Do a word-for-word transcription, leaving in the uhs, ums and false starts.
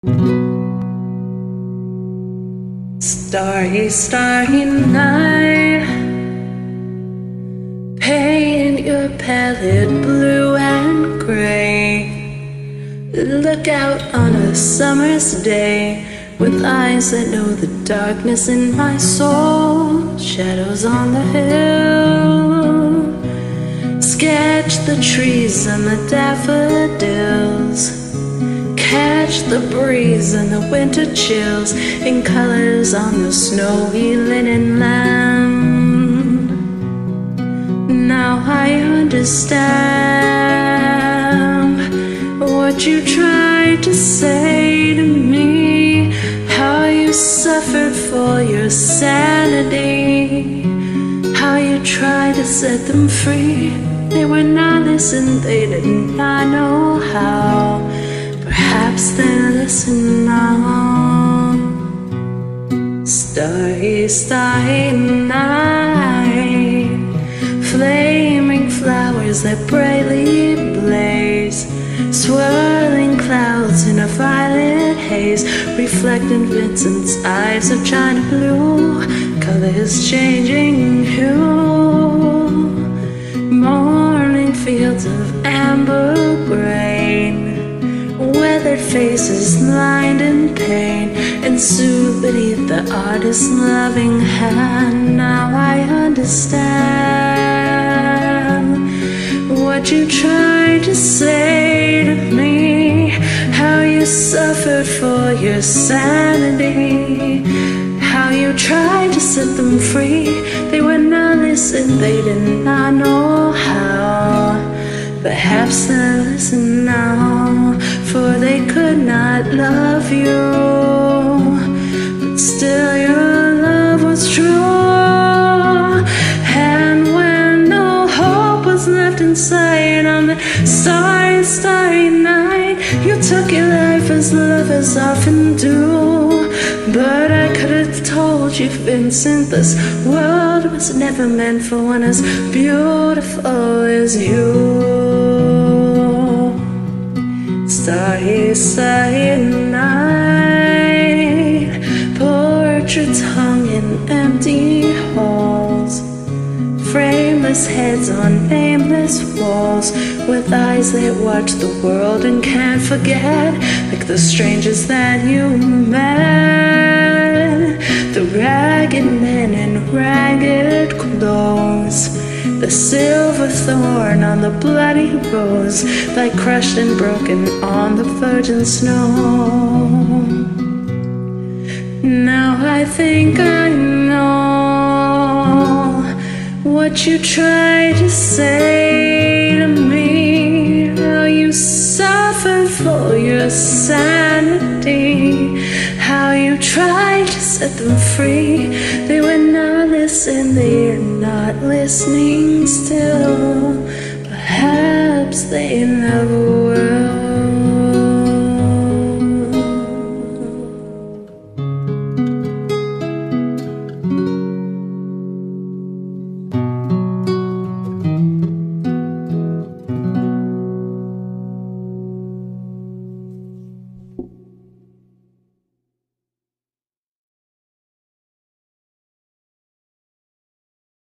Starry, starry night, paint your palette blue and gray. Look out on a summer's day with eyes that know the darkness in my soul. Shadows on the hill, sketch the trees and the daffodils. Catch the breeze and the winter chills in colors on the snowy linen land. Now I understand what you tried to say to me, how you suffered for your sanity, how you tried to set them free. They were not listening, they did not know how. Perhaps they'll listen now. Starry, starry night, flaming flowers that brightly blaze, swirling clouds in a violet haze, reflecting Vincent's eyes of china blue, colors changing hue, morning fields of amber grain, weathered faces lined in pain, and soothed beneath the artist's loving hand. Now I understand what you tried to say to me, how you suffered for your sanity, how you tried to set them free. They were not listening, they did not know how. Perhaps they'll listen now, for they could not love you, but still your love was true. And when no hope was left inside on the starry, starry night, you took your life as lovers often do. But I could have told you, Vincent, this world was never meant for one as beautiful as you. Starry, starry night, portraits hung in empty halls, frameless heads on nameless walls, with eyes that watch the world and can't forget, like the strangers that you met, the ragged men in ragged clothes, the silver thorn on the bloody rose, like crushed and broken on the virgin snow. Now I think I know what you tried to say to me, how you suffered for your sanity, how you tried to set them free. They were not listening, they're not listening still. Perhaps they never will.